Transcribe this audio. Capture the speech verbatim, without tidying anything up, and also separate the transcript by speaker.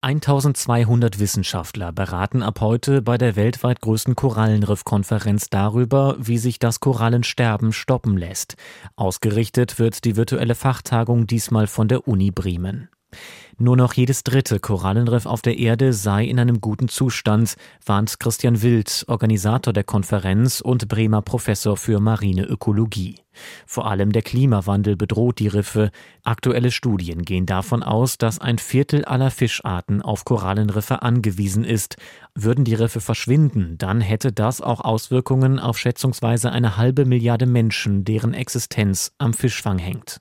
Speaker 1: eintausendzweihundert Wissenschaftler beraten ab heute bei der weltweit größten Korallenriff-Konferenz darüber, wie sich das Korallensterben stoppen lässt. Ausgerichtet wird die virtuelle Fachtagung diesmal von der Uni Bremen. Nur noch jedes dritte Korallenriff auf der Erde sei in einem guten Zustand, warnt Christian Wild, Organisator der Konferenz und Bremer Professor für marine Ökologie. Vor allem der Klimawandel bedroht die Riffe. Aktuelle Studien gehen davon aus, dass ein Viertel aller Fischarten auf Korallenriffe angewiesen ist. Würden die Riffe verschwinden, dann hätte das auch Auswirkungen auf schätzungsweise eine halbe Milliarde Menschen, deren Existenz am Fischfang hängt.